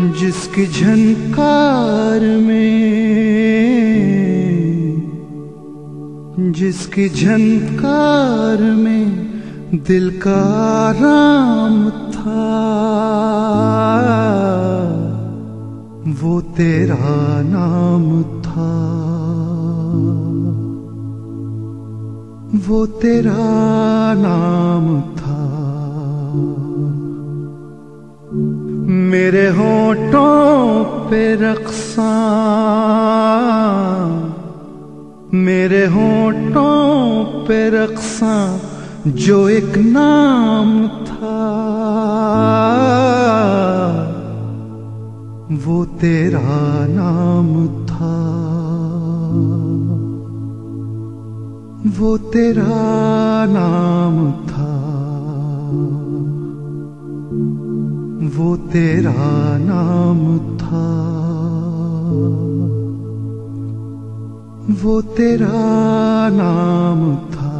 जिसकी झनकार में दिल का आराम था, वो तेरा नाम था, वो तेरा नाम था। मेरे होठों पे रक़्सां, मेरे होठों पे रक़्सां जो एक नाम था, वो तेरा नाम था, वो तेरा नाम था, वो तेरा नाम था, वो तेरा नाम था।